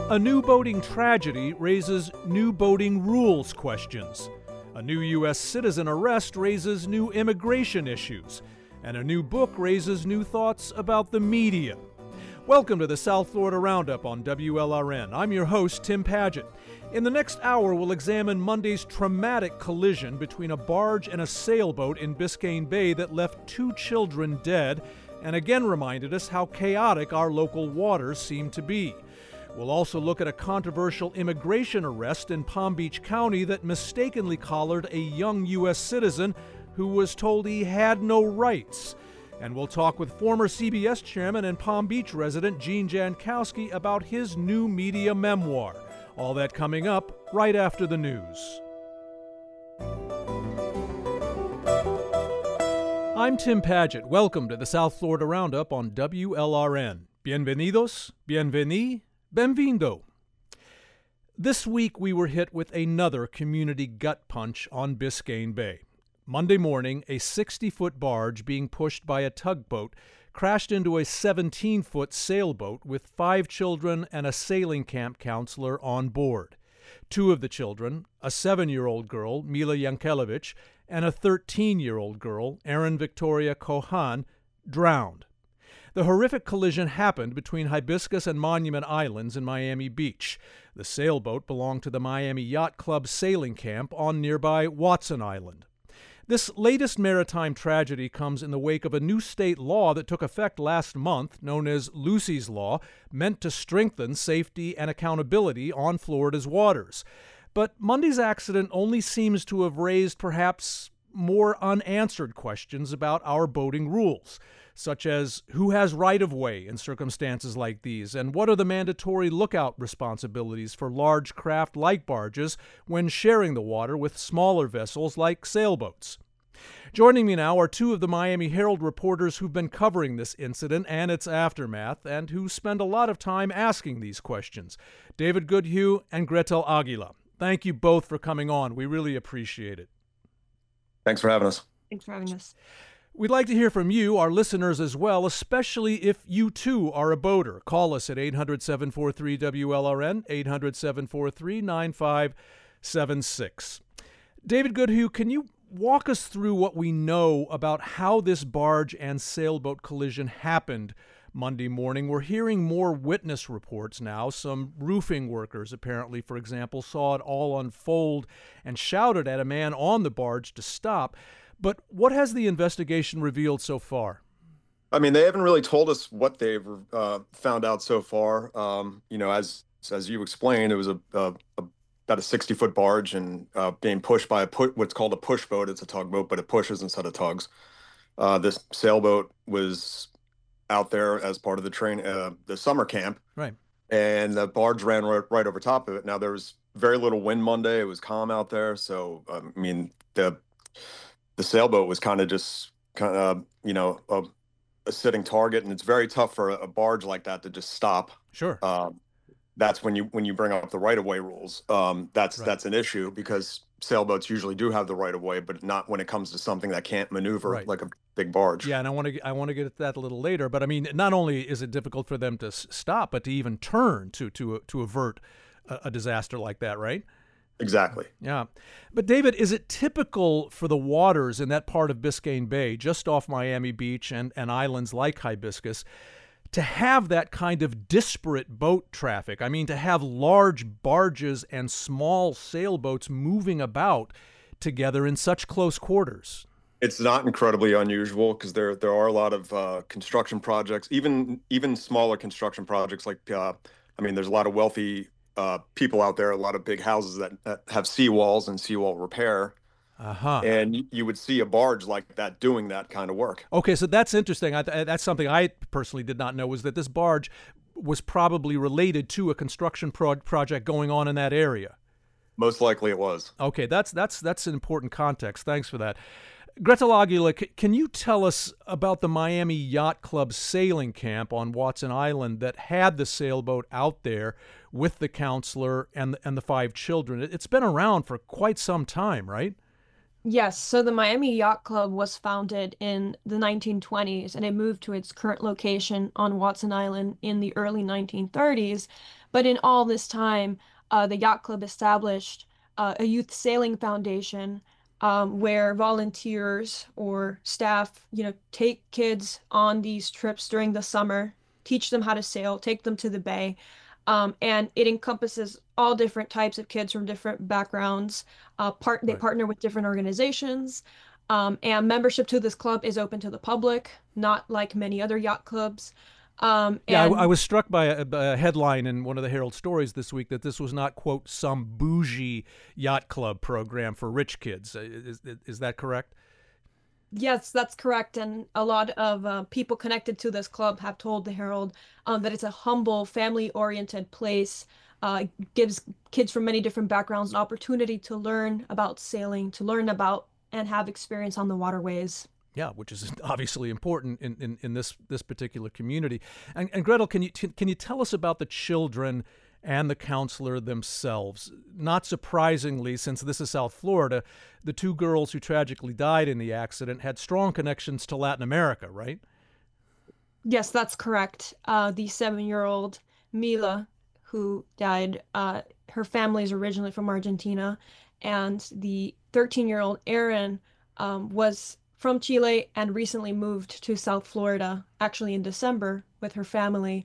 A new boating tragedy raises new boating rules questions. A new U.S. citizen arrest raises new immigration issues. And a new book raises new thoughts about the media. Welcome to the South Florida Roundup on WLRN. I'm your host, Tim Padgett. In the next hour, we'll examine Monday's traumatic collision between a barge and a sailboat in Biscayne Bay that left 2 children dead and again reminded us how chaotic our local waters seem to be. We'll also look at a controversial immigration arrest in Palm Beach County that mistakenly collared a young U.S. citizen who was told he had no rights. And we'll talk with former CBS chairman and Palm Beach resident Gene Jankowski about his new media memoir. All that coming up right after the news. I'm Tim Padgett. Welcome to the South Florida Roundup on WLRN. Bienvenidos, bienveni, benvindo. This week we were hit with another community gut punch on Biscayne Bay. Monday morning, a 60-foot barge being pushed by a tugboat crashed into a 17-foot sailboat with 5 children and a sailing camp counselor on board. 2 of the children, a 7-year-old girl, Mila Yankelevich, and a 13-year-old girl, Erin Victoria Cohan, drowned. The horrific collision happened between Hibiscus and Monument Islands in Miami Beach. The sailboat belonged to the Miami Yacht Club sailing camp on nearby Watson Island. This latest maritime tragedy comes in the wake of a new state law that took effect last month, known as Lucy's Law, meant to strengthen safety and accountability on Florida's waters. But Monday's accident only seems to have raised perhaps more unanswered questions about our boating rules, such as who has right-of-way in circumstances like these, and what are the mandatory lookout responsibilities for large craft like barges when sharing the water with smaller vessels like sailboats. Joining me now are 2 of the Miami Herald reporters who've been covering this incident and its aftermath, and who spend a lot of time asking these questions, David Goodhue and Gretel Aguila. Thank you both for coming on. We really appreciate it. Thanks for having us. Thanks for having us. We'd like to hear from you, our listeners as well, especially if you too are a boater. Call us at 800-743-WLRN, 800-743-9576. David Goodhue, can you walk us through what we know about how this barge and sailboat collision happened Monday morning? We're hearing more witness reports now. Some roofing workers, apparently, for example, saw it all unfold and shouted at a man on the barge to stop. But what has the investigation revealed so far? I mean, they haven't really told us what they've found out so far. As you explained, it was about a 60-foot barge and being pushed by what's called a push boat. It's a tugboat, but it pushes instead of tugs. This sailboat was out there as part of the summer camp, right? And the barge ran right over top of it. Now, there was very little wind Monday. It was calm out there, so the sailboat was kind of just a sitting target, and it's very tough for a barge like that to just stop. Sure. That's when you bring up the right-of-way rules. That's an issue because sailboats usually do have the right-of-way, but not when it comes to something that can't maneuver like a big barge. Yeah, and I want to get at that a little later. But I mean, not only is it difficult for them to stop, but to even turn to avert a disaster like that, right? Exactly. Yeah. But David, is it typical for the waters in that part of Biscayne Bay, just off Miami Beach and islands like Hibiscus, to have that kind of disparate boat traffic? I mean, to have large barges and small sailboats moving about together in such close quarters? It's not incredibly unusual because there are a lot of construction projects, even smaller construction projects like, there's a lot of wealthy people out there, a lot of big houses that have seawalls and seawall repair. And you would see a barge like that doing that kind of work. Okay, so that's interesting. That's something I personally did not know, was that this barge was probably related to a construction project going on in that area. Most likely it was. Okay, that's an important context. Thanks for that. Gretel Aguila, can you tell us about the Miami Yacht Club sailing camp on Watson Island that had the sailboat out there with the counselor and the 5 children? It's been around for quite some time, right? Yes, so the Miami Yacht Club was founded in the 1920s and it moved to its current location on Watson Island in the early 1930s. But in all this time, the yacht club established a youth sailing foundation where volunteers or staff, take kids on these trips during the summer, teach them how to sail, take them to the bay. And it encompasses all different types of kids from different backgrounds. They Right. partner with different organizations. And membership to this club is open to the public, not like many other yacht clubs. Yeah, I And was struck by a headline in one of the Herald stories this week that this was not, quote, some bougie yacht club program for rich kids. Is that correct? Yes, that's correct. And a lot of people connected to this club have told the Herald that it's a humble, family-oriented place. Gives kids from many different backgrounds an opportunity to learn about sailing, to learn about and have experience on the waterways. Yeah, which is obviously important in this particular community. And Gretel, can you tell us about the children and the counselor themselves? Not surprisingly, since this is South Florida, the two girls who tragically died in the accident had strong connections to Latin America, right? Yes, that's correct. The 7-year-old Mila, who died, her family is originally from Argentina, and the 13-year-old Erin was from Chile and recently moved to South Florida, actually in December with her family.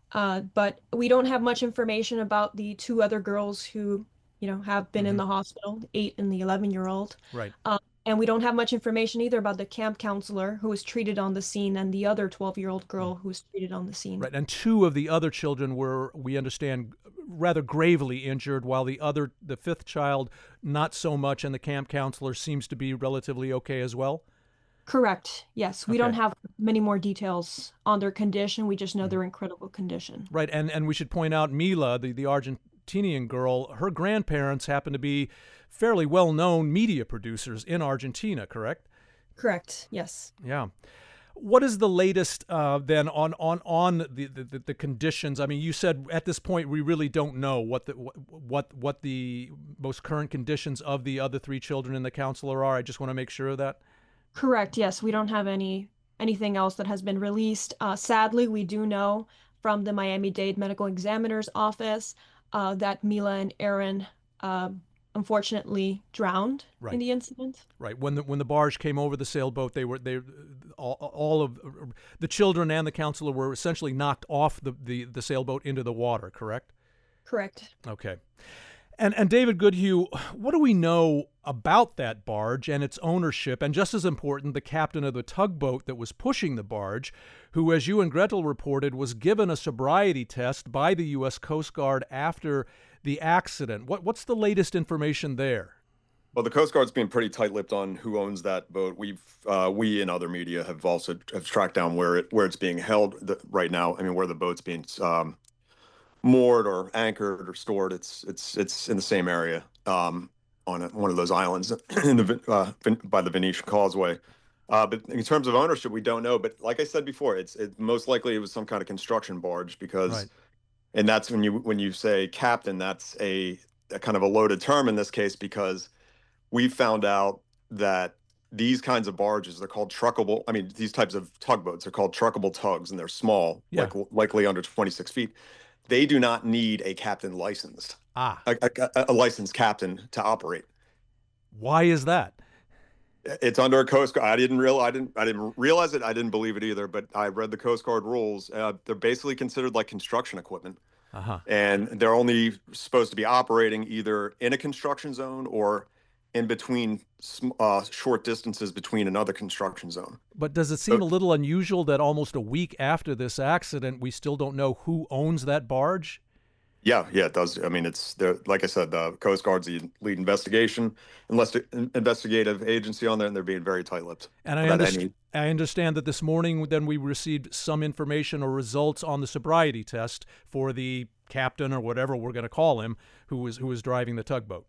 But we don't have much information about the two other girls who, have been in Hmm. the hospital, the 8 and the 11-year-old. Right. And we don't have much information either about the camp counselor who was treated on the scene and the other 12-year-old girl who was treated on the scene. Right. And two of the other children were, we understand, rather gravely injured, while the fifth child, not so much, and the camp counselor seems to be relatively okay as well. Correct. Yes, we don't Okay. have many more details on their condition. We just know Mhm. they're in critical condition. Right. And we should point out Mila, the Argentinian girl, her grandparents happen to be fairly well known media producers in Argentina, correct? Correct. Yes. Yeah. What is the latest then on the conditions? I mean, you said at this point we really don't know what the most current conditions of the other three children and the counselor are. I just want to make sure of that. Correct. Yes, we don't have anything else that has been released. Sadly, we do know from the Miami-Dade Medical Examiner's Office that Mila and Aaron uh, unfortunately drowned in Right. the incident. Right. When the barge came over the sailboat, they all of the children and the counselor were essentially knocked off the sailboat into the water. Correct. Correct. Okay. And David Goodhue, what do we know about that barge and its ownership, and just as important, the captain of the tugboat that was pushing the barge, who, as you and Gretel reported, was given a sobriety test by the U.S. Coast Guard after the accident? What's the latest information there? Well, the Coast Guard's being pretty tight-lipped on who owns that boat. We and other media have also have tracked down where it's being held right now. I mean, where the boat's being moored or anchored or stored. It's in the same area on one of those islands in by the Venetian Causeway. But in terms of ownership, we don't know. But like I said before, it most likely it was some kind of construction barge Right. because, and that's when you say captain, that's a kind of a loaded term in this case because we found out that these kinds of barges, they're called truckable. I mean, these types of tugboats are called truckable tugs, and they're small, Yeah. likely under 26 feet. They do not need a captain licensed, Ah, a licensed captain to operate. why is that? It's under a Coast Guard. I didn't realize it. I didn't believe it either. But I read the Coast Guard rules. They're basically considered like construction equipment, Uh huh. and they're only supposed to be operating either in a construction zone or in between short distances between another construction zone. But does it seem So a little unusual that almost a week after this accident, we still don't know who owns that barge? yeah, it does. I mean, it's there. Like I said, the Coast Guard's the lead investigative agency on there, and they're being very tight-lipped And about any. I understand that this morning then we received some information or results on the sobriety test for the captain or whatever we're going to call him who was driving the tugboat.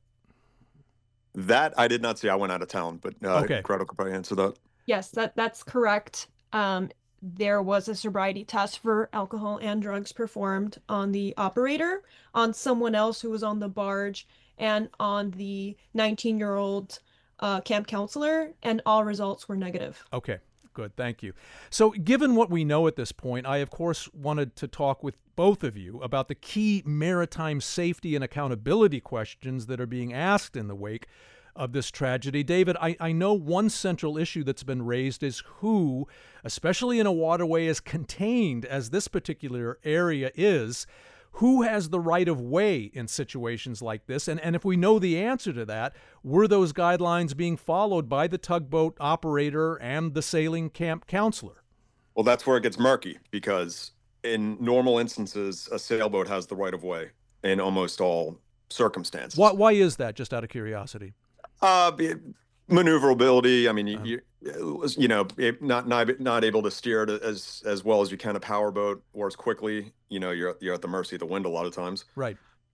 That I did not see. I went out of town, but Okay. Gretel could probably answer that. Yes, that's correct. There was a sobriety test for alcohol and drugs performed on the operator, on someone else who was on the barge, and on the 19-year-old camp counselor, and all results were negative. Okay. Good, thank you. So, given what we know at this point, I, of course, wanted to talk with both of you about the key maritime safety and accountability questions that are being asked in the wake of this tragedy. David, I know one central issue that's been raised is who, especially in a waterway as contained as this particular area is, who has the right of way in situations like this? And if we know the answer to that, were those guidelines being followed by the tugboat operator and the sailing camp counselor? Well, that's where it gets murky, because in normal instances, a sailboat has the right of way in almost all circumstances. Why is that, just out of curiosity? Maneuverability. I mean, not able to steer it as well as you can a powerboat, or as quickly. You're at the mercy of the wind a lot of times. Right.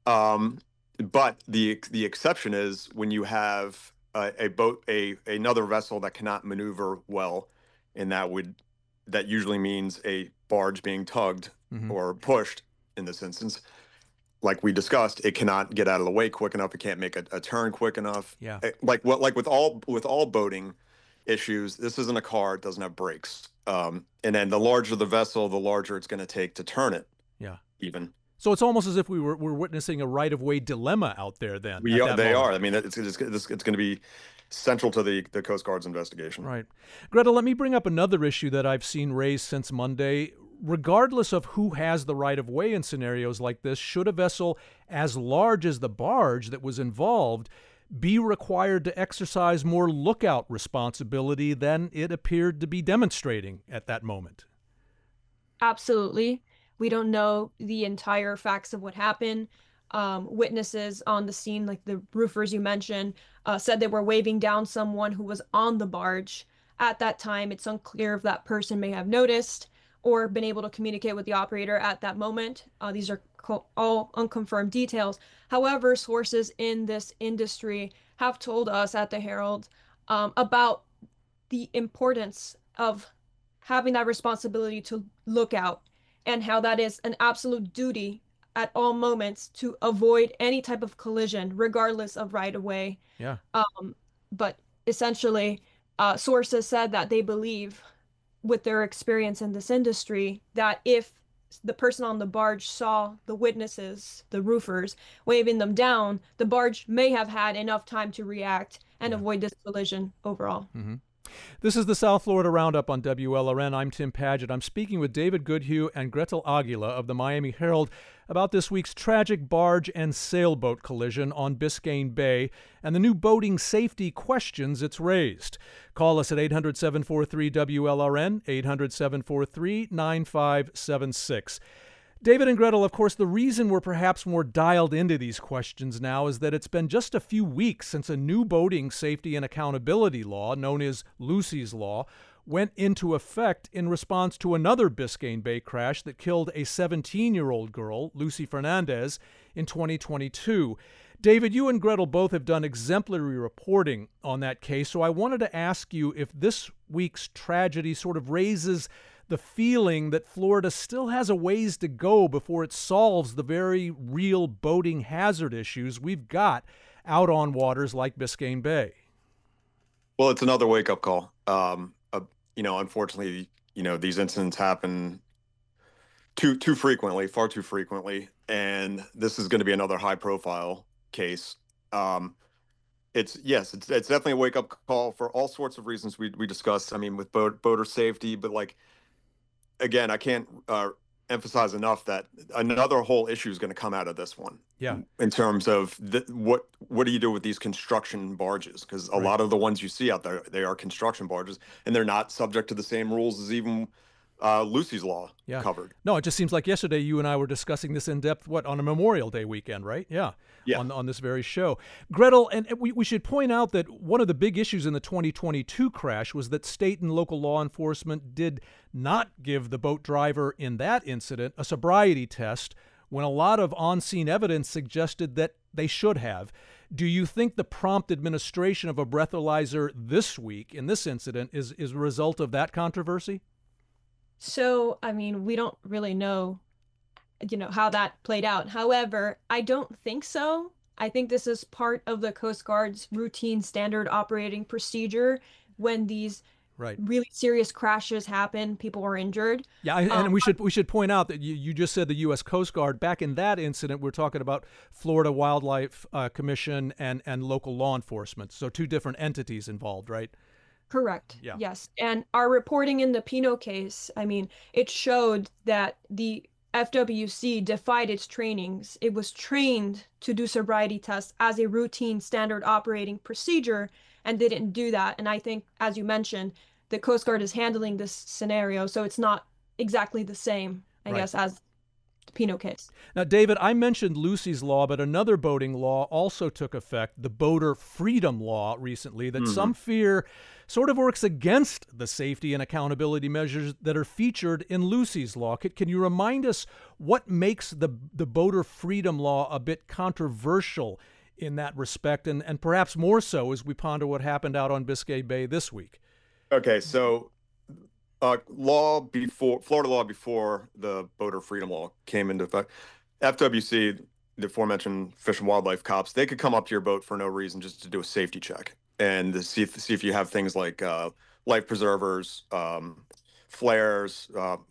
But the exception is when you have a boat, another vessel that cannot maneuver well, and that usually means a barge being tugged or pushed in this instance. Like we discussed, it cannot get out of the way quick enough. It can't make a turn quick enough. Yeah. Like with all boating issues, this isn't a car. It doesn't have brakes. And then the larger the vessel, the larger it's going to take to turn it. Yeah. Even. So it's almost as if we're witnessing a right-of-way dilemma out there. Then they are. I mean, it's going to be central to the Coast Guard's investigation. Right. Greta, let me bring up another issue that I've seen raised since Monday. Regardless of who has the right of way in scenarios like this, should a vessel as large as the barge that was involved be required to exercise more lookout responsibility than it appeared to be demonstrating at that moment? Absolutely. We don't know the entire facts of what happened. Witnesses on the scene, like the roofers you mentioned, said they were waving down someone who was on the barge. At that time, it's unclear if that person may have noticed or been able to communicate with the operator at that moment. These are all unconfirmed details. However, sources in this industry have told us at the Herald about the importance of having that responsibility to look out, and how that is an absolute duty at all moments to avoid any type of collision, regardless of right of way. Yeah. But essentially, sources said that they believe, with their experience in this industry, that if the person on the barge saw the witnesses, the roofers, waving them down, the barge may have had enough time to react and avoid this collision overall. Mm-hmm. This is the South Florida Roundup on WLRN. I'm Tim Padgett. I'm speaking with David Goodhue and Gretel Aguila of the Miami Herald about this week's tragic barge and sailboat collision on Biscayne Bay and the new boating safety questions it's raised. Call us at 800-743-WLRN, 800-743-9576. David and Gretel, of course, the reason we're perhaps more dialed into these questions now is that it's been just a few weeks since a new boating safety and accountability law, known as Lucy's Law, went into effect in response to another Biscayne Bay crash that killed a 17-year-old girl, Lucy Fernandez, in 2022. David, you and Gretel both have done exemplary reporting on that case, so I wanted to ask you if this week's tragedy sort of raises the feeling that Florida still has a ways to go before it solves the very real boating hazard issues we've got out on waters like Biscayne Bay. Well, it's another wake-up call. Unfortunately, these incidents happen too frequently, far too frequently, and this is going to be another high-profile case. It's definitely a wake-up call for all sorts of reasons we discussed. I mean, with boater safety, but again, I can't emphasize enough that another whole issue is going to come out of this one. Yeah. In terms of what do you do with these construction barges? Because a lot of the ones you see out there, they are construction barges, and they're not subject to the same rules as even Lucy's Law covered. No, it just seems like yesterday you and I were discussing this in depth, on a Memorial Day weekend, right? Yeah. On this very show. Gretel, and we should point out that one of the big issues in the 2022 crash was that state and local law enforcement did not give the boat driver in that incident a sobriety test when a lot of on-scene evidence suggested that they should have. Do you think the prompt administration of a breathalyzer this week in this incident is a result of that controversy? So, I mean, we don't really know, how that played out. However, I don't think so. I think this is part of the Coast Guard's routine standard operating procedure when these Right. really serious crashes happen. People were injured. Yeah, and we should point out that you just said the U.S. Coast Guard. Back in that incident, we're talking about Florida Wildlife Commission and local law enforcement. So two different entities involved, right? Correct. Yeah. Yes. And our reporting in the Pino case, I mean, it showed that the FWC defied its trainings. It was trained to do sobriety tests as a routine standard operating procedure and they didn't do that. And I think, as you mentioned, the Coast Guard is handling this scenario, so it's not exactly the same, I Right. guess, as the Pino case. Now, David, I mentioned Lucy's Law, but another boating law also took effect, the Boater Freedom Law, recently, that some fear sort of works against the safety and accountability measures that are featured in Lucy's Law. Can you remind us what makes the Boater Freedom Law a bit controversial in that respect, and perhaps more so as we ponder what happened out on Biscay Bay this week? Okay, so Florida law before the Boater Freedom Law came into effect, FWC, the aforementioned Fish and Wildlife cops, they could come up to your boat for no reason just to do a safety check and to see if you have things like life preservers, flares,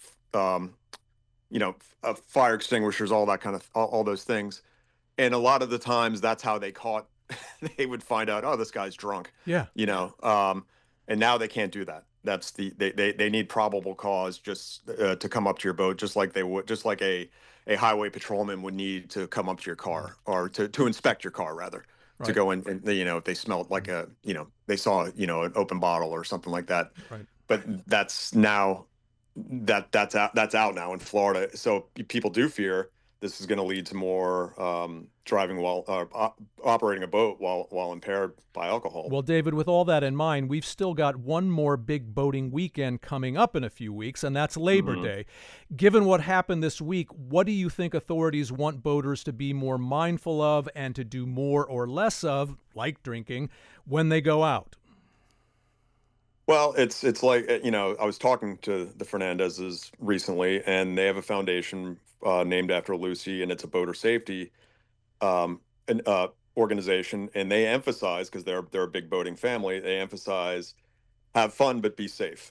fire extinguishers, all that kind of all those things. And a lot of the times that's how they caught. They would find out, oh, this guy's drunk. Yeah. And now they can't do that. That's they need probable cause just to come up to your boat, just like a highway patrolman would need to come up to your car or to inspect your car rather, Right. to go in and if they smelled like they saw an open bottle or something like that. Right. But that's now that's out now in Florida. So people do fear this is going to lead to more driving while operating a boat while impaired by alcohol. Well, David, with all that in mind, we've still got one more big boating weekend coming up in a few weeks, and that's Labor Day. Given what happened this week, what do you think authorities want boaters to be more mindful of and to do more or less of, like drinking, when they go out? Well, it's like, I was talking to the Fernandezes recently, and they have a foundation named after Lucy, and it's a boater safety organization, and they emphasize, because they're a big boating family, they emphasize have fun but be safe.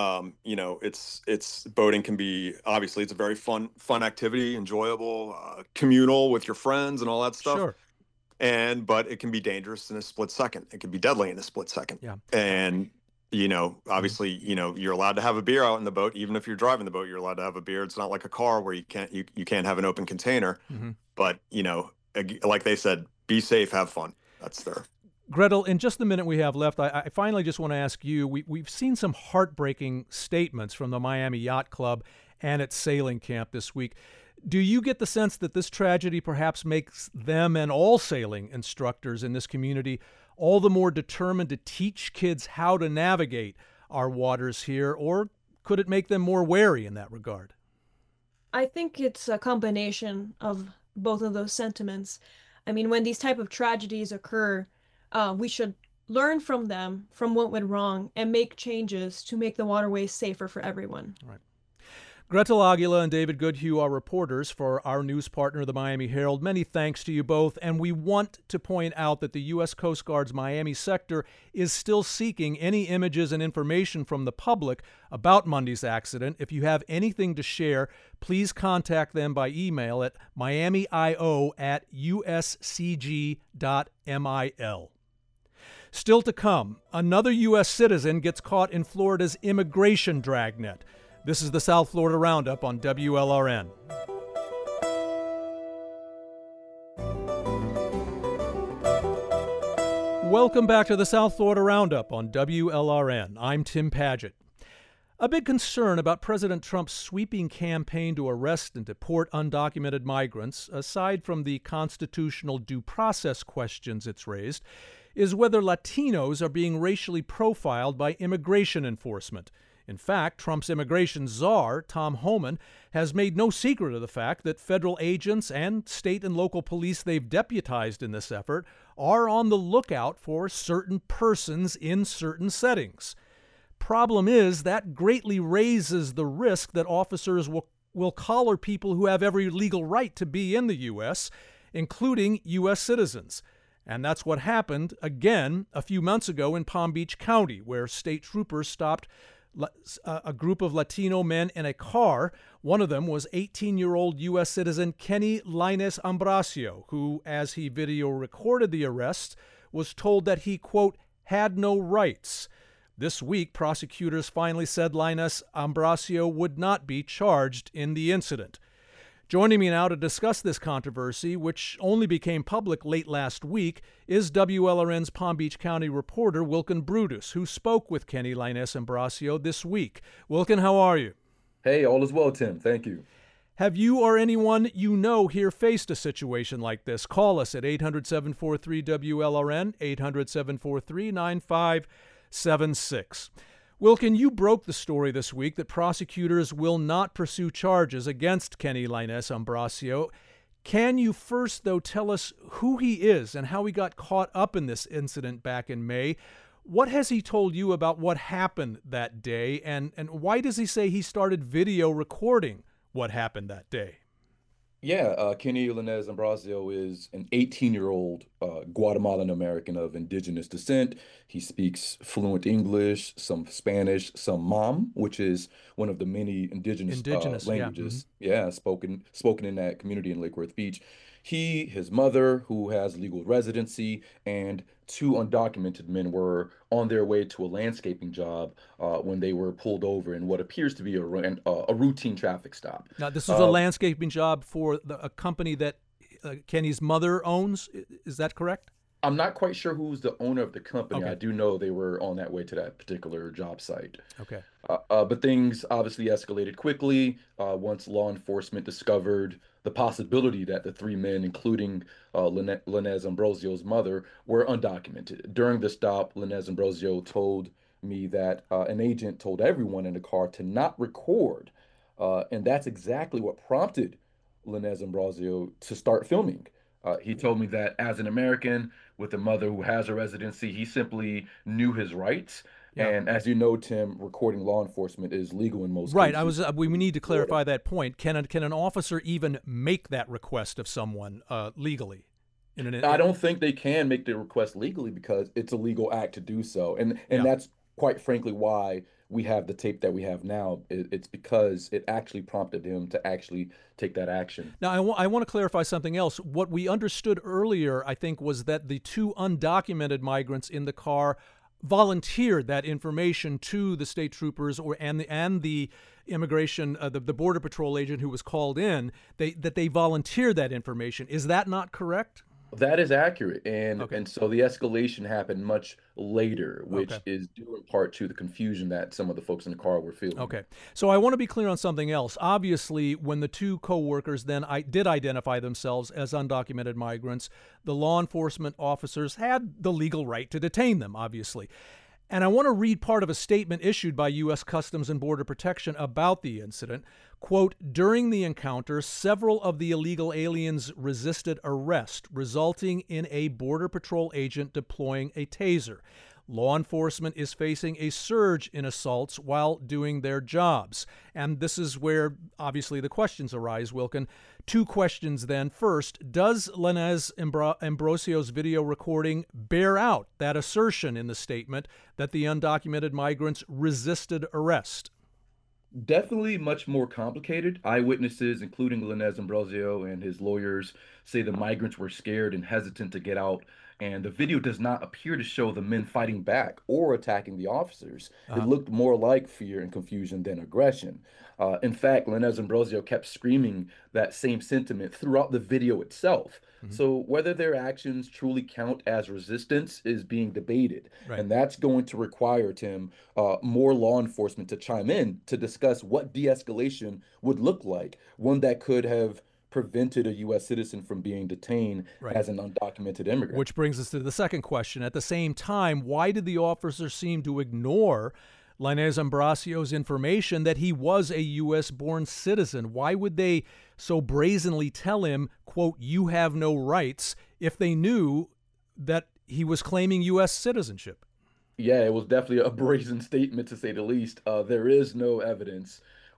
It's boating can be, obviously it's a very fun activity, enjoyable, communal with your friends and all that stuff. Sure. But it can be dangerous in a split second. It can be deadly in a split second. Yeah. And obviously, you're allowed to have a beer out in the boat. Even if you're driving the boat, you're allowed to have a beer. It's not like a car where you can't have an open container. But, like they said, be safe, have fun. That's their. Gretel, in just the minute we have left, I finally just want to ask you, we've seen some heartbreaking statements from the Miami Yacht Club and its sailing camp this week. Do you get the sense that this tragedy perhaps makes them and all sailing instructors in this community all the more determined to teach kids how to navigate our waters here, or could it make them more wary in that regard? I think it's a combination of both of those sentiments. I mean, when these type of tragedies occur, we should learn from them, from what went wrong, and make changes to make the waterways safer for everyone. Right. Gretel Aguila and David Goodhue are reporters for our news partner, the Miami Herald. Many thanks to you both, and we want to point out that the U.S. Coast Guard's Miami sector is still seeking any images and information from the public about Monday's accident. If you have anything to share, please contact them by email at miamio@uscg.mil. Still to come, another U.S. citizen gets caught in Florida's immigration dragnet. This is the South Florida Roundup on WLRN. Welcome back to the South Florida Roundup on WLRN. I'm Tim Padgett. A big concern about President Trump's sweeping campaign to arrest and deport undocumented migrants, aside from the constitutional due process questions it's raised, is whether Latinos are being racially profiled by immigration enforcement. In fact, Trump's immigration czar, Tom Homan, has made no secret of the fact that federal agents and state and local police they've deputized in this effort are on the lookout for certain persons in certain settings. Problem is, that greatly raises the risk that officers will collar people who have every legal right to be in the U.S., including U.S. citizens. And that's what happened again a few months ago in Palm Beach County, where state troopers stopped a group of Latino men in a car. One of them was 18-year-old U.S. citizen Kenny Lainez Ambrosio, who, as he video recorded the arrest, was told that he, quote, had no rights. This week, prosecutors finally said Lainez Ambrosio would not be charged in the incident. Joining me now to discuss this controversy, which only became public late last week, is WLRN's Palm Beach County reporter Wilkin Brutus, who spoke with Kenny Lainez Ambrosio this week. Wilkin, how are you? Hey, all is well, Tim. Thank you. Have you or anyone you know here faced a situation like this? Call us at 800-743-WLRN, 800-743-9576. Wilkin, you broke the story this week that prosecutors will not pursue charges against Kenny Lainez Ambrosio. Can you first, though, tell us who he is and how he got caught up in this incident back in May? What has he told you about what happened that day, and why does he say he started video recording what happened that day? Yeah, Kenny Lainez Ambrosio is an 18-year-old Guatemalan American of indigenous descent. He speaks fluent English, some Spanish, some Mam, which is one of the many indigenous languages. Yeah, spoken in that community in Lake Worth Beach. He, his mother, who has legal residency, and two undocumented men were on their way to a landscaping job when they were pulled over in what appears to be a routine traffic stop. Now, this is a landscaping job for a company that Kenny's mother owns. Is that correct? I'm not quite sure who's the owner of the company. Okay. I do know they were on that way to that particular job site. Okay. But things obviously escalated quickly once law enforcement discovered the possibility that the three men, including Lainez Ambrosio's mother, were undocumented. During the stop, Lainez Ambrosio told me that an agent told everyone in the car to not record. And that's exactly what prompted Lainez Ambrosio to start filming. He told me that as an American with a mother who has a residency, he simply knew his rights. Yeah. And as you know, Tim, recording law enforcement is legal in most cases. We need to clarify that point. Can an officer even make that request of someone legally? I don't think they can make the request legally because it's a legal act to do so. And that's quite frankly why we have the tape that we have now. It's because it actually prompted him to actually take that action. Now, I want to clarify something else. What we understood earlier, I think, was that the two undocumented migrants in the car volunteered that information to the state troopers and the immigration, the Border Patrol agent who was called in, that they volunteered that information. Is that not correct? That is accurate. And so the escalation happened much later, which is due in part to the confusion that some of the folks in the car were feeling. Okay. So I want to be clear on something else. Obviously, when the two co-workers then did identify themselves as undocumented migrants, the law enforcement officers had the legal right to detain them, obviously. And I want to read part of a statement issued by U.S. Customs and Border Protection about the incident. Quote, during the encounter, several of the illegal aliens resisted arrest, resulting in a Border Patrol agent deploying a taser. Law enforcement is facing a surge in assaults while doing their jobs. And this is where, obviously, the questions arise, Wilkin. Two questions then. First, does Lainez Ambrosio's video recording bear out that assertion in the statement that the undocumented migrants resisted arrest? Definitely much more complicated. Eyewitnesses, including Lainez Ambrosio and his lawyers, say the migrants were scared and hesitant to get out. And the video does not appear to show the men fighting back or attacking the officers. It looked more like fear and confusion than aggression. In fact, Lainez Ambrosio kept screaming that same sentiment throughout the video itself. So whether their actions truly count as resistance is being debated. Right. And that's going to require, Tim, more law enforcement to chime in to discuss what de-escalation would look like, one that could have prevented a U.S. citizen from being detained as an undocumented immigrant. Which brings us to the second question. At the same time, why did the officers seem to ignore Lainez Ambrosio's information that he was a U.S.-born citizen? Why would they so brazenly tell him, quote, you have no rights, if they knew that he was claiming U.S. citizenship? Yeah, it was definitely a brazen statement, to say the least. There is no evidence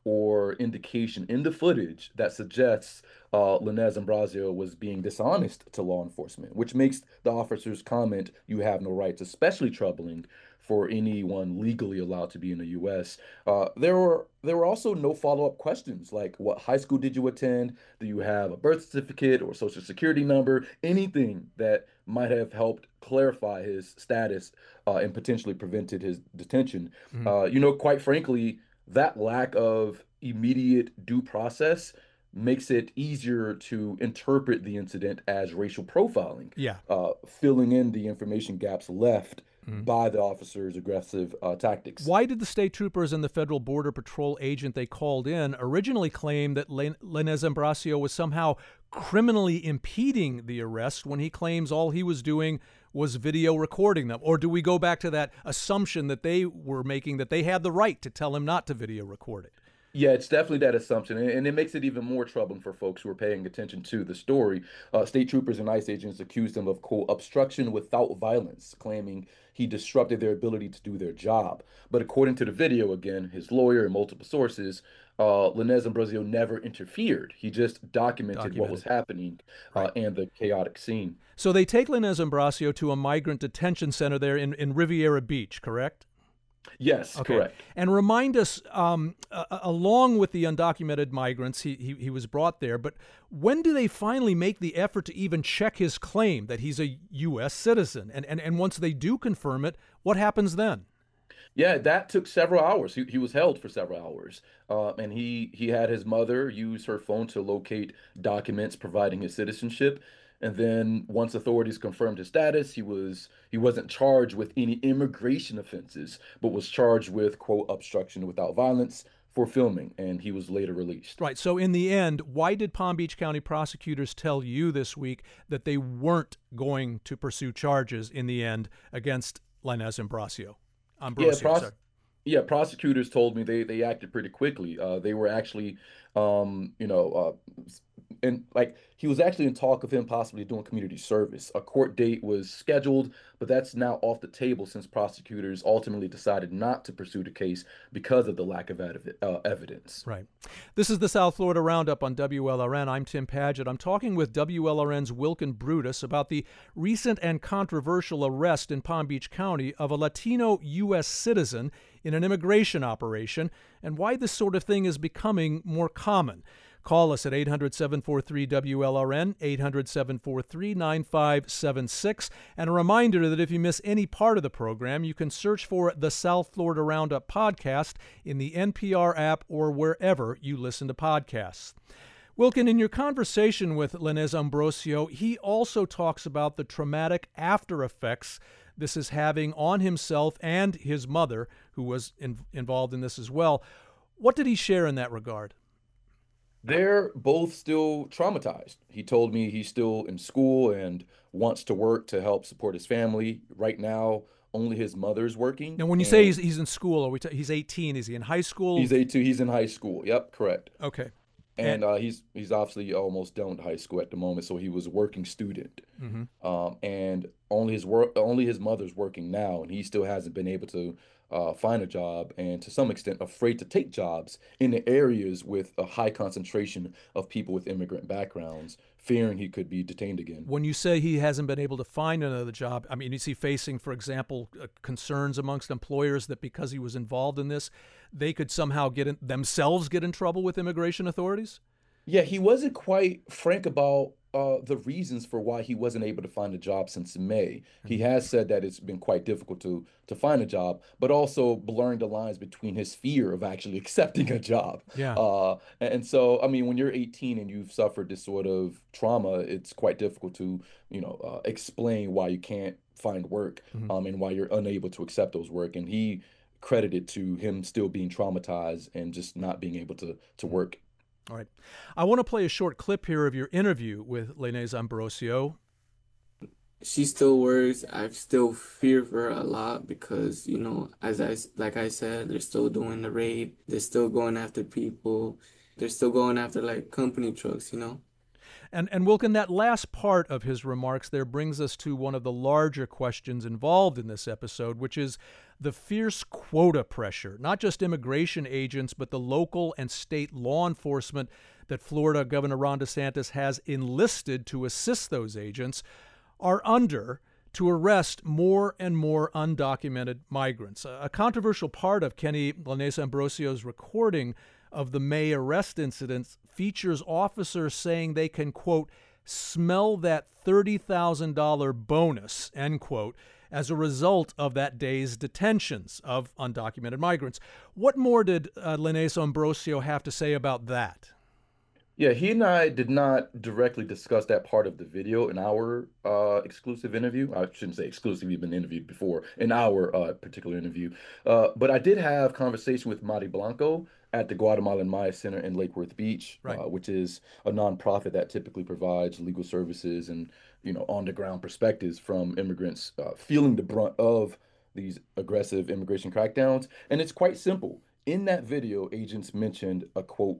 or indication in the footage that suggests Linez Ambrosio was being dishonest to law enforcement, which makes the officer's comment, "You have no rights," especially troubling for anyone legally allowed to be in the U.S. There were also no follow-up questions like, what high school did you attend? Do you have a birth certificate or social security number? Anything that might have helped clarify his status and potentially prevented his detention. Mhm. Quite frankly, that lack of immediate due process makes it easier to interpret the incident as racial profiling, Yeah. filling in the information gaps left Mhm. by the officer's aggressive tactics. Why did the state troopers and the Federal Border Patrol agent they called in originally claim that Lenez Ambrosio was somehow criminally impeding the arrest when he claims all he was doing was video recording them? Or do we go back to that assumption that they were making, that they had the right to tell him not to video record it? Yeah, it's definitely that assumption, and it makes it even more troubling for folks who are paying attention to the story. State troopers and ICE agents accused him of, quote, obstruction without violence, claiming he disrupted their ability to do their job. But according to the video, again, his lawyer and multiple sources, Linez Ambrosio never interfered. He just documented what was Documented. happening Right. and the chaotic scene. So they take Lenez Ambrosio to a migrant detention center there in Riviera Beach, correct? Yes, Okay. correct. And remind us, along with the undocumented migrants, he was brought there, but when do they finally make the effort to even check his claim that he's a U.S. citizen? And once they do confirm it, what happens then? Yeah, that took several hours. He was held for several hours, and he had his mother use her phone to locate documents providing his citizenship. And then once authorities confirmed his status, he wasn't charged with any immigration offenses, but was charged with, quote, obstruction without violence for filming, and he was later released. Right. So in the end, why did Palm Beach County prosecutors tell you this week that they weren't going to pursue charges in the end against Linez Ambrosio? Yeah, Ambrosio, sorry. prosecutors told me they acted pretty quickly. They were actually, um, you know, uh, and like he was actually in talk of him possibly doing community service. A court date was scheduled, but that's now off the table since prosecutors ultimately decided not to pursue the case because of the lack of evidence. Right. This is the South Florida Roundup on WLRN. I'm Tim Paget. I'm talking with WLRN's Wilkin Brutus about the recent and controversial arrest in Palm Beach County of a Latino U.S. citizen in an immigration operation and why this sort of thing is becoming more common. Call us at 800-743-WLRN, 800-743-9576. And a reminder that if you miss any part of the program, you can search for the South Florida Roundup podcast in the NPR app or wherever you listen to podcasts. Wilkin, in your conversation with Linez Ambrosio, he also talks about the traumatic after effects this is having on himself and his mother, who was involved in this as well. What did he share in that regard? They're both still traumatized. He told me he's still in school and wants to work to help support his family. Right now, only his mother's working, Now, when you say and he's in school, he's 18? Is he in high school? he's A2. He's in high school. Yep, correct. Okay. And, And he's obviously almost done with high school at the moment, so he was a working student. mhm. And only his mother's working now, and he still hasn't been able to find a job, and to some extent afraid to take jobs in the areas with a high concentration of people with immigrant backgrounds, fearing he could be detained again. When you say he hasn't been able to find another job, I mean, is he facing, for example, concerns amongst employers that because he was involved in this, they could somehow themselves get in trouble with immigration authorities? Yeah, he wasn't quite frank about the reasons for why he wasn't able to find a job since May. He Mhm. has said that it's been quite difficult to find a job, but also blurring the lines between his fear of actually accepting a job. Yeah. And so, I mean, when you're 18 and you've suffered this sort of trauma, it's quite difficult to, explain why you can't find work, Mhm. and why you're unable to accept those work. And he credited to him still being traumatized and just not being able to Mhm. work. All right. I want to play a short clip here of your interview with Linez Ambrosio. She still works. I still fear for her a lot because, like I said, they're still doing the raid. They're still going after people. They're still going after like company trucks. And Wilkin, that last part of his remarks there brings us to one of the larger questions involved in this episode, which is the fierce quota pressure, not just immigration agents, but the local and state law enforcement that Florida Governor Ron DeSantis has enlisted to assist those agents are under to arrest more and more undocumented migrants. A controversial part of Kenny Lainez Ambrosio's recording of the May arrest incidents features officers saying they can, quote, smell that $30,000 bonus, end quote, as a result of that day's detentions of undocumented migrants. What more did Lainez Ambrosio have to say about that? Yeah, he and I did not directly discuss that part of the video in our exclusive interview. I shouldn't say exclusive, we've been interviewed before in our particular interview. But I did have conversation with Mari Blanco at the Guatemalan Maya Center in Lake Worth Beach, Right. which is a nonprofit that typically provides legal services and, on the ground perspectives from immigrants feeling the brunt of these aggressive immigration crackdowns. And it's quite simple. In that video, agents mentioned a quote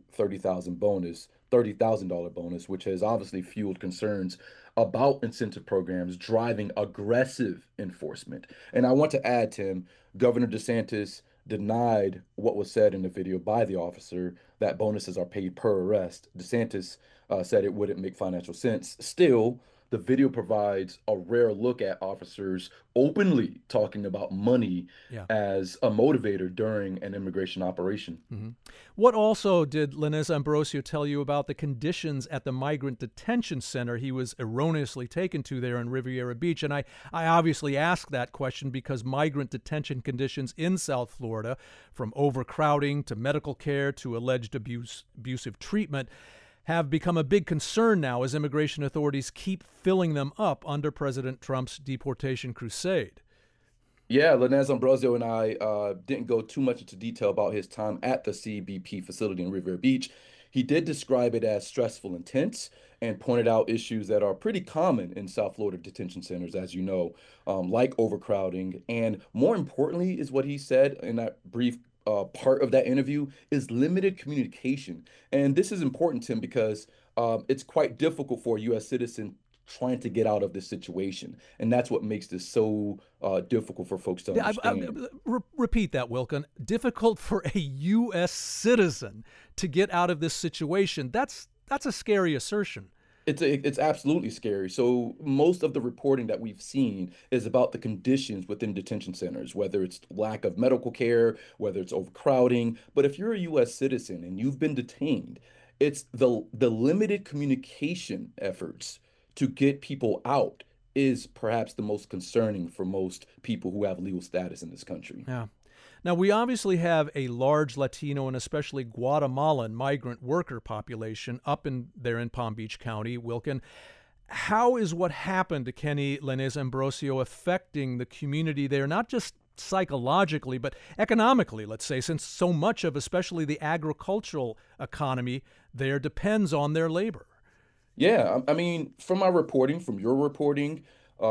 $30,000 bonus, which has obviously fueled concerns about incentive programs driving aggressive enforcement. And I want to add, Tim, Governor DeSantis denied what was said in the video by the officer that bonuses are paid per arrest. DeSantis said it wouldn't make financial sense. Still, the video provides a rare look at officers openly talking about money as a motivator during an immigration operation. Mm-hmm. What also did Lainez Ambrosio tell you about the conditions at the migrant detention center he was erroneously taken to there in Riviera Beach? And I obviously ask that question because migrant detention conditions in South Florida, from overcrowding to medical care to alleged abusive treatment, have become a big concern now as immigration authorities keep filling them up under President Trump's deportation crusade. Yeah, Lainez Ambrosio and I didn't go too much into detail about his time at the CBP facility in Riviera Beach. He did describe it as stressful, intense, and pointed out issues that are pretty common in South Florida detention centers, as you know, like overcrowding. And more importantly, is what he said in that brief part of that interview, is limited communication. And this is important, Tim, because it's quite difficult for a U.S. citizen trying to get out of this situation. And that's what makes this so difficult for folks to understand. Repeat that, Wilkin. Difficult for a U.S. citizen to get out of this situation. That's a scary assertion. It's absolutely scary. So most of the reporting that we've seen is about the conditions within detention centers, whether it's lack of medical care, whether it's overcrowding. But if you're a U.S. citizen and you've been detained, it's the limited communication efforts to get people out is perhaps the most concerning for most people who have legal status in this country. Yeah. Now, we obviously have a large Latino and especially Guatemalan migrant worker population up in Palm Beach County, Wilkin. How is what happened to Kenny Lainez Ambrosio affecting the community there, not just psychologically, but economically, let's say, since so much of especially the agricultural economy there depends on their labor? Yeah, I mean, from my reporting, from your reporting,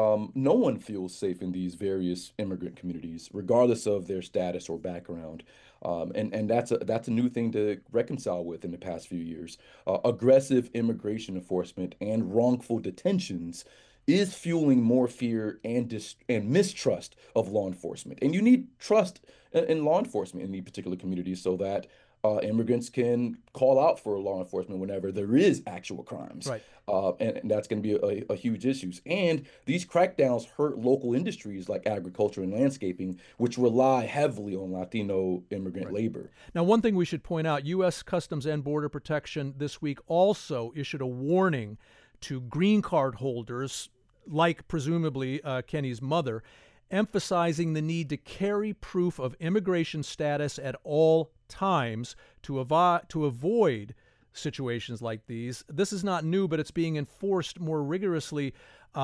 no one feels safe in these various immigrant communities, regardless of their status or background. And that's a new thing to reconcile with in the past few years. Aggressive immigration enforcement and wrongful detentions is fueling more fear and mistrust of law enforcement. And you need trust in law enforcement in these particular communities so that immigrants can call out for law enforcement whenever there is actual crimes. Right. And that's going to be a huge issue. And these crackdowns hurt local industries like agriculture and landscaping, which rely heavily on Latino immigrant labor. Now, one thing we should point out, U.S. Customs and Border Protection this week also issued a warning to green card holders, like presumably Kenny's mother, emphasizing the need to carry proof of immigration status at all times to avoid situations like these. This is not new, but it's being enforced more rigorously.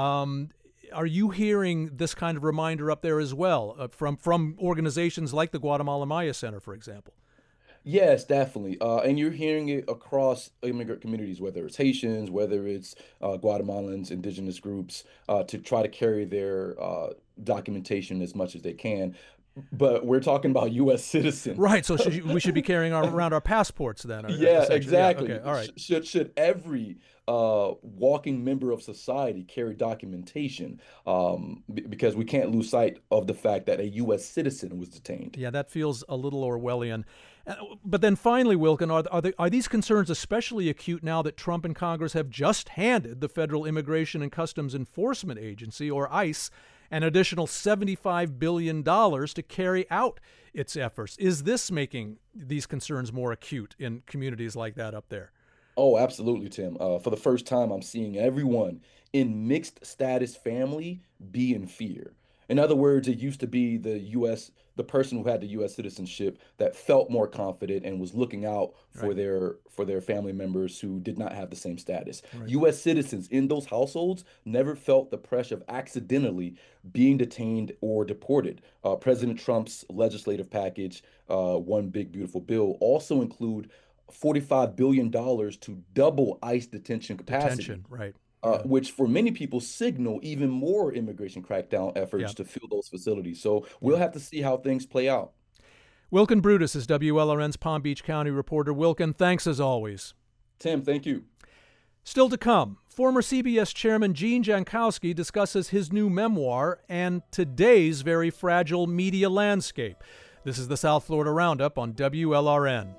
Are you hearing this kind of reminder up there as well from organizations like the Guatemalan Maya Center, for example? Yes, definitely. And you're hearing it across immigrant communities, whether it's Haitians, whether it's Guatemalans, indigenous groups, to try to carry their documentation as much as they can. But we're talking about U.S. citizen. Right. So we should be carrying around our passports then, Yeah, essentially. Yeah. exactly. Okay. All right. Should every walking member of society carry documentation? Because we can't lose sight of the fact that a U.S. citizen was detained. Yeah, that feels a little Orwellian. But then finally, Wilkin, are these concerns especially acute now that Trump and Congress have just handed the Federal Immigration and Customs Enforcement Agency, or ICE, an additional $75 billion to carry out its efforts? Is this making these concerns more acute in communities like that up there? Oh, absolutely, Tim. For the first time, I'm seeing everyone in mixed status family be in fear. In other words, it used to be the person who had the U.S. citizenship that felt more confident and was looking out for Right. their family members who did not have the same status. Right. U.S. citizens in those households never felt the pressure of accidentally being detained or deported. President Trump's legislative package, One Big Beautiful Bill, also include $45 billion to double ICE detention capacity, Detention, right. Yeah. which for many people signal even more immigration crackdown efforts Yeah. to fill those facilities. So we'll have to see how things play out. Wilkin Brutus is WLRN's Palm Beach County reporter. Wilkin, thanks as always. Tim, thank you. Still to come, former CBS chairman Gene Jankowski discusses his new memoir and today's very fragile media landscape. This is the South Florida Roundup on WLRN.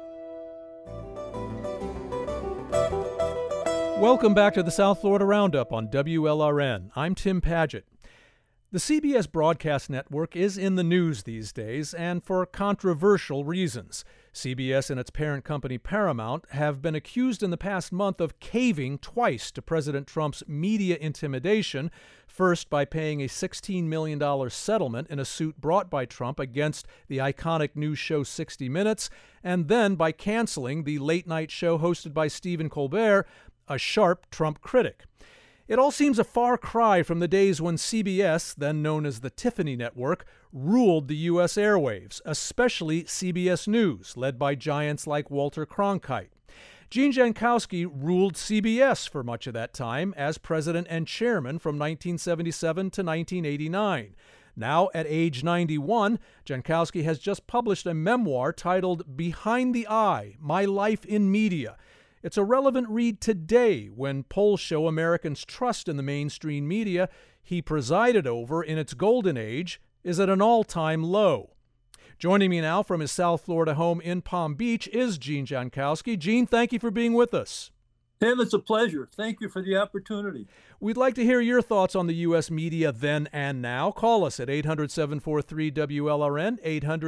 Welcome back to the South Florida Roundup on WLRN. I'm Tim Paget. The CBS broadcast network is in the news these days, and for controversial reasons. CBS and its parent company Paramount have been accused in the past month of caving twice to President Trump's media intimidation, first by paying a $16 million settlement in a suit brought by Trump against the iconic news show 60 Minutes, and then by canceling the late-night show hosted by Stephen Colbert, a sharp Trump critic. It all seems a far cry from the days when CBS, then known as the Tiffany Network, ruled the U.S. airwaves, especially CBS News, led by giants like Walter Cronkite. Gene Jankowski ruled CBS for much of that time as president and chairman from 1977 to 1989. Now, at age 91, Jankowski has just published a memoir titled Behind the Eye: My Life in Media. It's a relevant read today when polls show Americans' trust in the mainstream media he presided over in its golden age is at an all-time low. Joining me now from his South Florida home in Palm Beach is Gene Jankowski. Gene, thank you for being with us. Tim, it's a pleasure. Thank you for the opportunity. We'd like to hear your thoughts on the U.S. media then and now. Call us at 800-743-WLRN,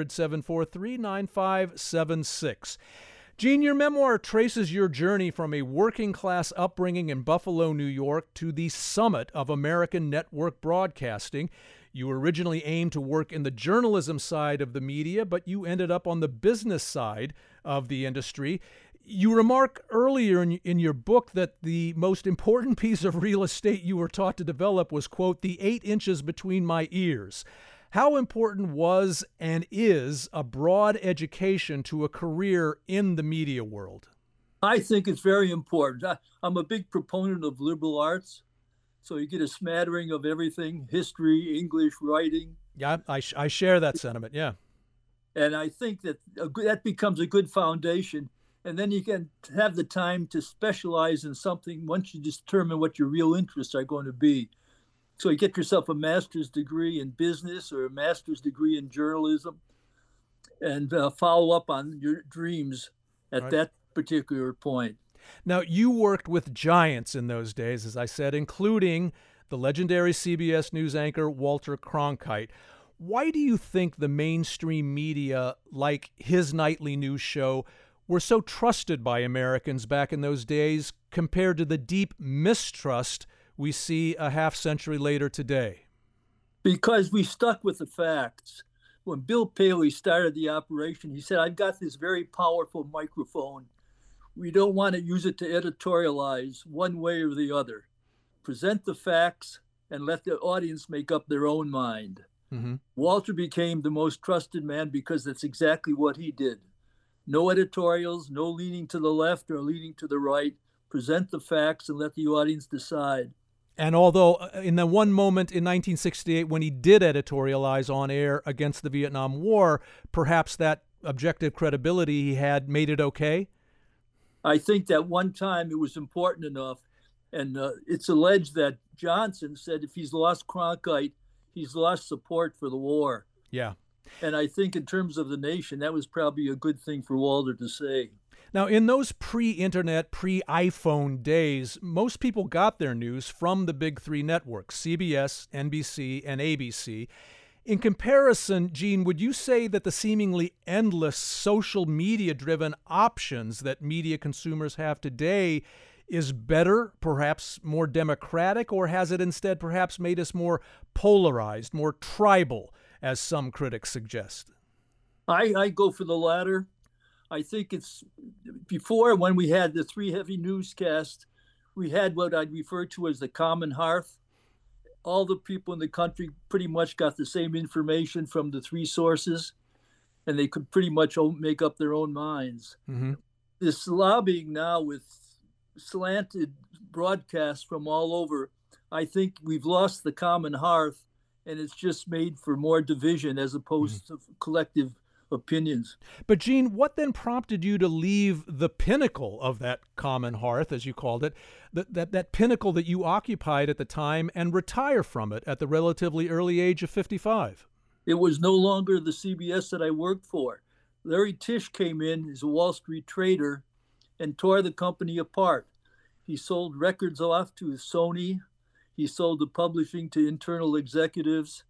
800-743-9576. Gene, your memoir traces your journey from a working-class upbringing in Buffalo, New York, to the summit of American network broadcasting. You originally aimed to work in the journalism side of the media, but you ended up on the business side of the industry. You remark earlier in your book that the most important piece of real estate you were taught to develop was, quote, the 8 inches between my ears. How important was and is a broad education to a career in the media world? I think it's very important. I'm a big proponent of liberal arts, so you get a smattering of everything: history, English, writing. Yeah, I share that sentiment, yeah. And I think that that becomes a good foundation. And then you can have the time to specialize in something once you determine what your real interests are going to be. So you get yourself a master's degree in business or a master's degree in journalism, and follow up on your dreams at that particular point. Now, you worked with giants in those days, as I said, including the legendary CBS News anchor Walter Cronkite. Why do you think the mainstream media, like his nightly news show, were so trusted by Americans back in those days compared to the deep mistrust we see a half-century later today? Because we stuck with the facts. When Bill Paley started the operation, he said, I've got this very powerful microphone. We don't want to use it to editorialize one way or the other. Present the facts and let the audience make up their own mind. Mm-hmm. Walter became the most trusted man because that's exactly what he did. No editorials, no leaning to the left or leaning to the right. Present the facts and let the audience decide. And although in the one moment in 1968 when he did editorialize on air against the Vietnam War, perhaps that objective credibility he had made it okay? I think that one time it was important enough. And it's alleged that Johnson said if he's lost Cronkite, he's lost support for the war. Yeah. And I think in terms of the nation, that was probably a good thing for Walter to say. Now, in those pre-internet, pre-iPhone days, most people got their news from the big three networks, CBS, NBC, and ABC. In comparison, Gene, would you say that the seemingly endless social media-driven options that media consumers have today is better, perhaps more democratic, or has it instead perhaps made us more polarized, more tribal, as some critics suggest? I go for the latter. I think it's before, when we had the three heavy newscasts, we had what I'd refer to as the common hearth. All the people in the country pretty much got the same information from the three sources, and they could pretty much make up their own minds. Mm-hmm. This lobbying now with slanted broadcasts from all over, I think we've lost the common hearth, and it's just made for more division as opposed to collective opinions. But Gene, what then prompted you to leave the pinnacle of that common hearth, as you called it, that pinnacle that you occupied at the time, and retire from it at the relatively early age of 55? It was no longer the CBS that I worked for. Larry Tisch came in as a Wall Street trader and tore the company apart. He sold records off to Sony. He sold the publishing to internal executives,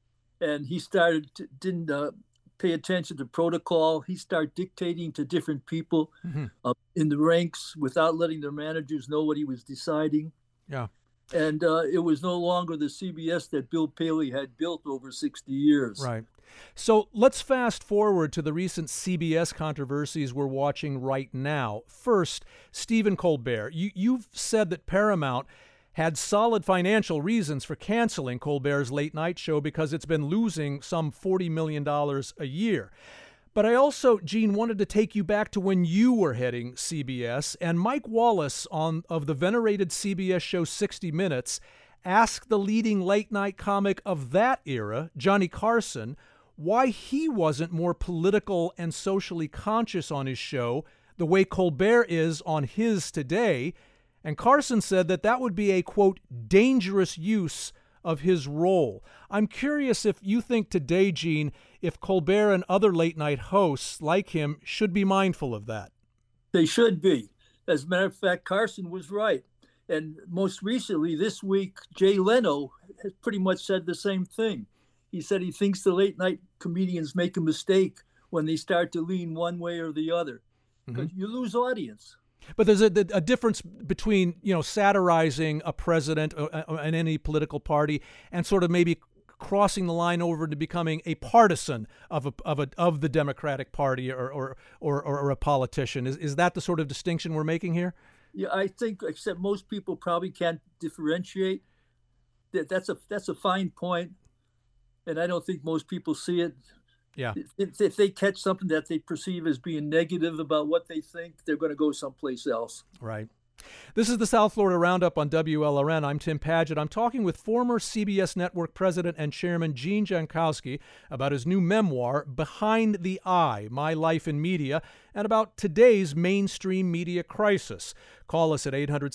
and he didn't pay attention to protocol. He started dictating to different people in the ranks without letting their managers know what he was deciding. Yeah. And it was no longer the CBS that Bill Paley had built over 60 years. Right. So let's fast forward to the recent CBS controversies we're watching right now. First, Stephen Colbert. You've said that Paramount had solid financial reasons for canceling Colbert's late night show because it's been losing some $40 million a year. But I also, Gene, wanted to take you back to when you were heading CBS, and Mike Wallace of the venerated CBS show 60 Minutes asked the leading late-night comic of that era, Johnny Carson, why he wasn't more political and socially conscious on his show the way Colbert is on his today. And Carson said that would be a, quote, dangerous use of his role. I'm curious if you think today, Gene, if Colbert and other late-night hosts like him should be mindful of that. They should be. As a matter of fact, Carson was right. And most recently, this week, Jay Leno has pretty much said the same thing. He said he thinks the late-night comedians make a mistake when they start to lean one way or the other, because you lose audience. But there's a difference between, satirizing a president and any political party and sort of maybe crossing the line over to becoming a partisan of the Democratic Party or a politician. Is that the sort of distinction we're making here? Yeah, I think, except most people probably can't differentiate. That's a fine point, and I don't think most people see it. Yeah. If they catch something that they perceive as being negative about what they think, they're going to go someplace else. Right. This is the South Florida Roundup on WLRN. I'm Tim Padgett. I'm talking with former CBS Network President and Chairman Gene Jankowski about his new memoir, Behind the Eye, My Life in Media, and about today's mainstream media crisis. Call us at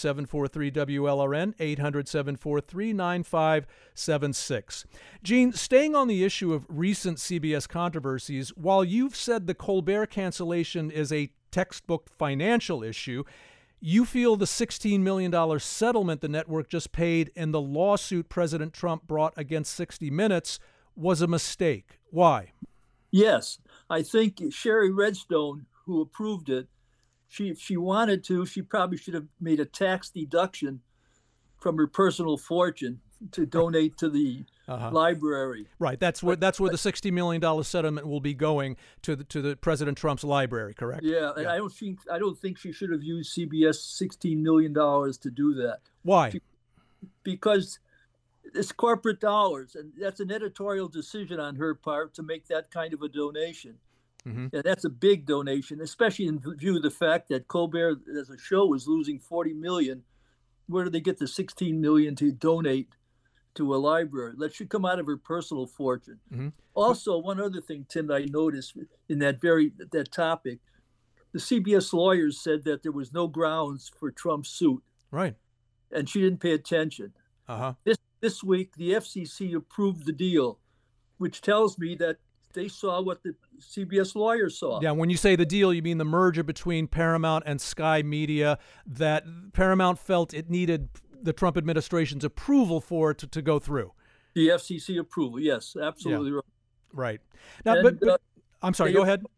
800-743-WLRN, 800-743-9576. Gene, staying on the issue of recent CBS controversies, while you've said the Colbert cancellation is a textbook financial issue, you feel the $16 million settlement the network just paid in the lawsuit President Trump brought against 60 Minutes was a mistake. Why? Yes. I think Sherry Redstone, who approved it, if she wanted to, she probably should have made a tax deduction from her personal fortune to donate to the library. Right. That's where the $60 million settlement will be going to the President Trump's library, correct? Yeah, and I don't think she should have used CBS $16 million to do that. Why? Because it's corporate dollars, and that's an editorial decision on her part to make that kind of a donation. And that's a big donation, especially in view of the fact that Colbert as a show was losing $40 million where do they get the 16 million to donate to a library? That should come out of her personal fortune. Mm-hmm. Also, one other thing, Tim, that I noticed in that topic, the CBS lawyers said that there was no grounds for Trump's suit. Right. And she didn't pay attention. Uh-huh. This week, the FCC approved the deal, which tells me that they saw what the CBS lawyers saw. Yeah, when you say the deal, you mean the merger between Paramount and Sky Media, that Paramount felt it needed the Trump administration's approval for it to go through. The FCC approval, yes, absolutely right. Right. Now, but I'm sorry, go ahead.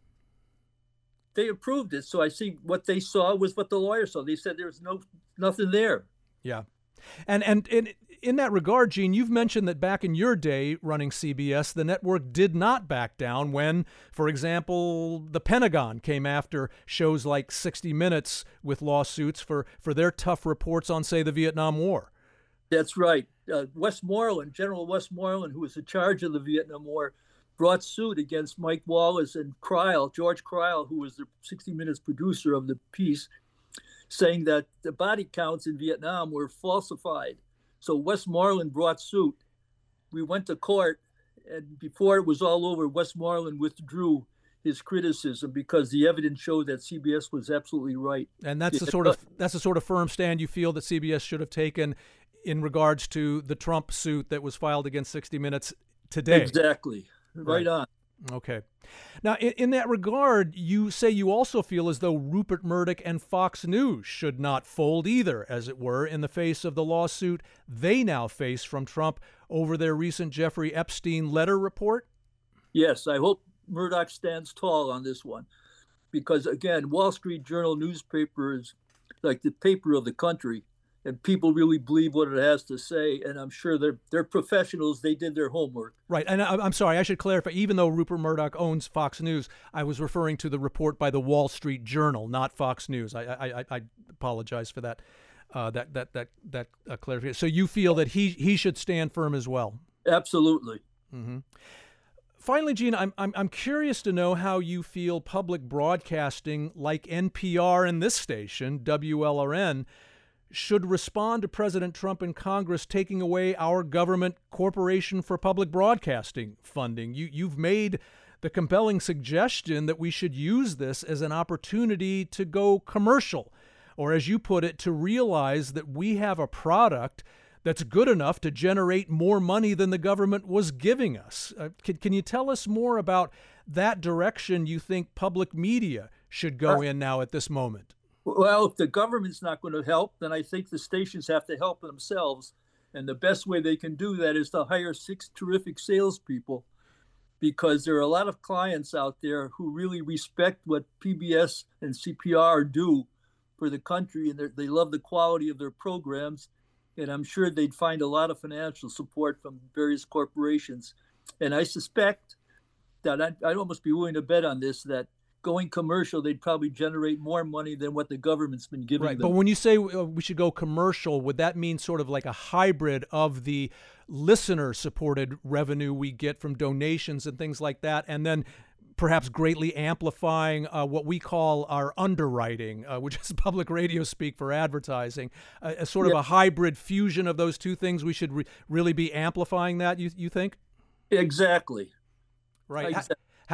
They approved it, so I see what they saw was what the lawyers saw. They said there was nothing there. Yeah. And in that regard, Gene, you've mentioned that back in your day running CBS, the network did not back down when, for example, the Pentagon came after shows like 60 Minutes with lawsuits for their tough reports on, say, the Vietnam War. That's right. Westmoreland, General Westmoreland, who was in charge of the Vietnam War, brought suit against Mike Wallace and George Cryle, who was the 60 Minutes producer of the piece, saying that the body counts in Vietnam were falsified. So Westmoreland brought suit. We went to court, and before it was all over, Westmoreland withdrew his criticism because the evidence showed that CBS was absolutely right. And that's the sort of firm stand you feel that CBS should have taken in regards to the Trump suit that was filed against 60 Minutes today. Exactly. Right on. Okay. Now, in that regard, you say you also feel as though Rupert Murdoch and Fox News should not fold either, as it were, in the face of the lawsuit they now face from Trump over their recent Jeffrey Epstein letter report? Yes, I hope Murdoch stands tall on this one. Because, again, Wall Street Journal newspaper is like the paper of the country, and people really believe what it has to say, and I'm sure they're professionals. They did their homework. Right, and I'm sorry, I should clarify, even though Rupert Murdoch owns Fox News, I was referring to the report by the Wall Street Journal, not Fox News. I apologize for that clarification. So you feel that he should stand firm as well? Absolutely. Mm-hmm. Finally, Gene, I'm curious to know how you feel public broadcasting like NPR and this station, WLRN, should respond to President Trump and Congress taking away our government corporation for public broadcasting funding. You've made the compelling suggestion that we should use this as an opportunity to go commercial, or as you put it, to realize that we have a product that's good enough to generate more money than the government was giving us. Can you tell us more about that direction you think public media should go in now at this moment? Well, if the government's not going to help, then I think the stations have to help themselves. And the best way they can do that is to hire 6 terrific salespeople, because there are a lot of clients out there who really respect what PBS and CPR do for the country, and they love the quality of their programs. And I'm sure they'd find a lot of financial support from various corporations. And I suspect that I'd almost be willing to bet on this, that going commercial, they'd probably generate more money than what the government's been giving them. But when you say we should go commercial, would that mean sort of like a hybrid of the listener-supported revenue we get from donations and things like that, and then perhaps greatly amplifying what we call our underwriting, which is public radio speak for advertising, a sort of a hybrid fusion of those two things? We should really be amplifying that, you think? Exactly. Right. Exactly.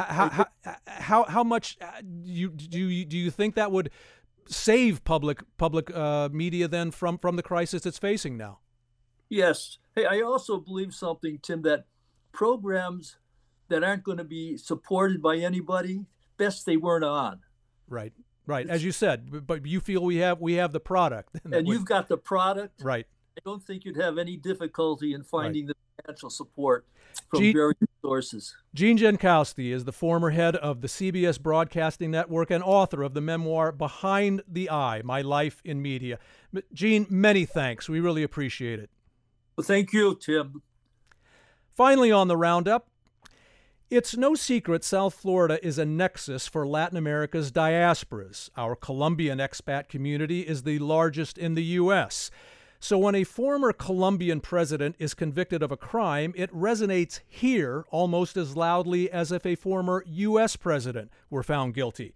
How much do you think that would save public media then from the crisis it's facing now? Yes. Hey, I also believe something, Tim, that programs that aren't going to be supported by anybody, best they weren't on. Right. As you said, but you feel we have the product, and you've got the product. Right. I don't think you'd have any difficulty in finding the financial support from various sources. Gene Jankowski is the former head of the CBS Broadcasting Network and author of the memoir Behind the Eye, My Life in Media. Gene, many thanks. We really appreciate it. Well, thank you, Tim. Finally on the roundup, it's no secret South Florida is a nexus for Latin America's diasporas. Our Colombian expat community is the largest in the U.S., so when a former Colombian president is convicted of a crime, it resonates here almost as loudly as if a former U.S. president were found guilty.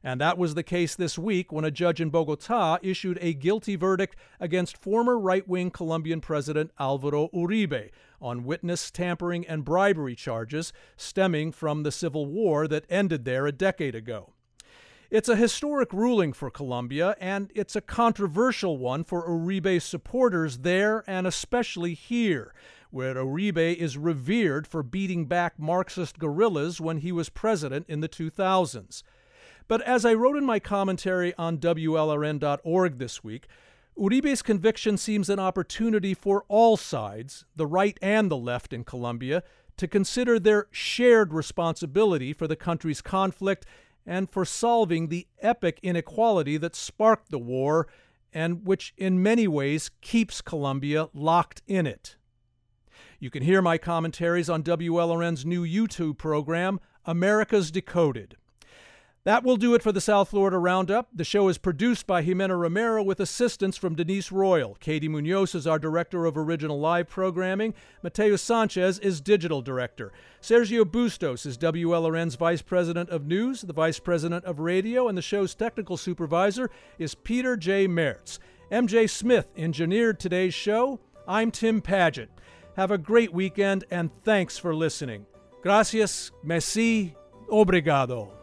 And that was the case this week when a judge in Bogota issued a guilty verdict against former right-wing Colombian President Álvaro Uribe on witness tampering and bribery charges stemming from the civil war that ended there a decade ago. It's a historic ruling for Colombia, and it's a controversial one for Uribe's supporters there and especially here, where Uribe is revered for beating back Marxist guerrillas when he was president in the 2000s. But as I wrote in my commentary on WLRN.org this week, Uribe's conviction seems an opportunity for all sides, the right and the left in Colombia, to consider their shared responsibility for the country's conflict and for solving the epic inequality that sparked the war and which in many ways keeps Colombia locked in it. You can hear my commentaries on WLRN's new YouTube program, America's Decoded. That will do it for the South Florida Roundup. The show is produced by Jimena Romero with assistance from Denise Royal. Katie Munoz is our Director of Original Live Programming. Mateo Sanchez is Digital Director. Sergio Bustos is WLRN's Vice President of News, the Vice President of Radio, and the show's Technical Supervisor is Peter J. Mertz. MJ Smith engineered today's show. I'm Tim Paget. Have a great weekend, and thanks for listening. Gracias, merci, obrigado.